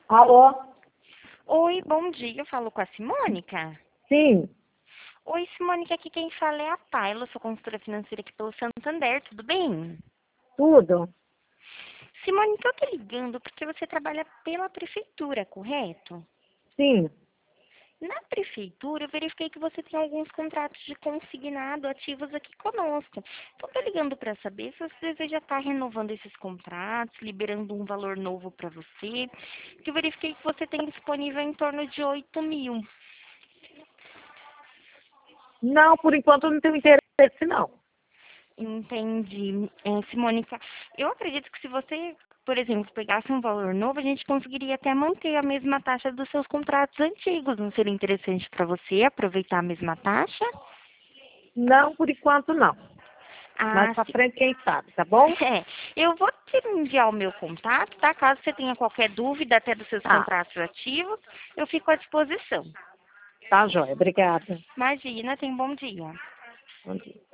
Alô? Oi, bom dia. Eu falo com a Simônica. Sim, Oi, Simônica, aqui quem fala é a Paila, sou consultora financeira aqui pelo Santander, tudo bem? tudo? Simônica, eu tô ligando porque você trabalha pela prefeitura, correto? Sim. Na prefeitura, eu verifiquei que você tem alguns contratos de consignado ativos aqui conosco. Então, tô ligando para saber se você deseja estar renovando esses contratos, liberando um valor novo para você, que eu verifiquei que você tem disponível em torno de 8.000. Não, por enquanto eu não tenho interesse, não. Entendi. Simônica, eu acredito que se você, por exemplo, pegasse um valor novo, a gente conseguiria até manter a mesma taxa dos seus contratos antigos. Não seria interessante para você aproveitar a mesma taxa? Não, por enquanto não. Mais Ah, pra sim. frente, quem sabe, tá bom? É, eu vou te enviar o meu contato, tá? Caso você tenha qualquer dúvida até dos seus Tá, contratos ativos, eu fico à disposição. tá, joia. Obrigada. Imagina, tenha um bom dia. Bom dia.